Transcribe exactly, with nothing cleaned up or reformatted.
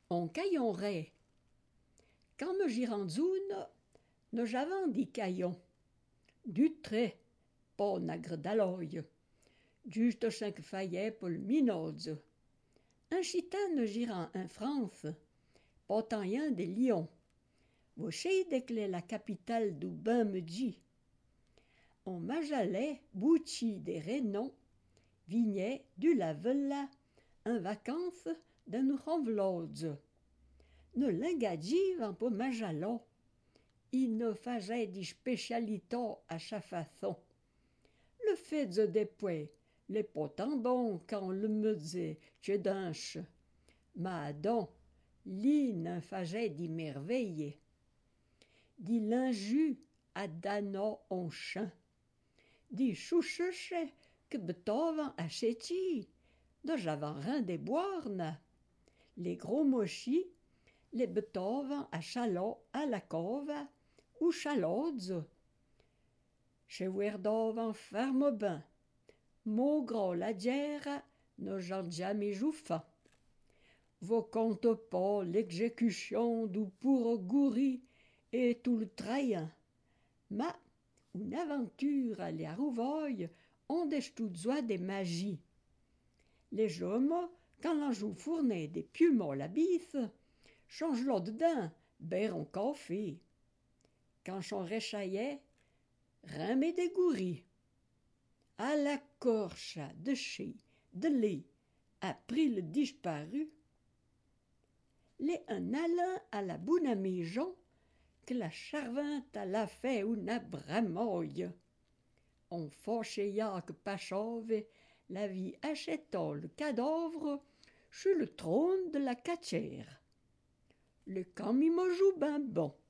On caillonrait. Quand me giranzoune, ne j'avant dit caillon. Du trait, pas nagre d'aloy. Juste cinq faillets pour le minodze. Un chitan girant en France, pas tant rien des lions. Vous dès que la capitale d'où ben me dit. On majalait, bouchi des rénons, vignet du lavela, en vacances d'un renvlodze. Ne l'engadivan pour majalon. Il ne faisait des spécialités à chaque façon. Le fait de dépouer, les potents bons quand le me disait, j'ai dinche. Madon, l'y n'en faisait des merveilles. Dit l'injus à dano on chant. Dit chouchouche que betovan à chéti, de j'avais rien des boirnes. Les gros mochis, les betovan à chalot à la cove ou chalodze. Chez Werdovan ferme bain, mot gros la dière, ne j'en jamais jouffa. Vos compte pas l'exécution du pour gouri et tout le train. Ma, une aventure à la rouvoille, on déchtoutzoit des magies. Les jeunes, quand l'on joue fourné des piumons la bif, change l'eau dedans, beron café. Quand j'en réchaillait, ramé des gouris. À la corche de chez, de lait, a pris le disparu. Les un allant à la boune maison, que la charvinte à la fait une bramoille. On fâchait que pachove, la vie acheta le cadavre sur le trône de la catière. Le camimojou ben bon.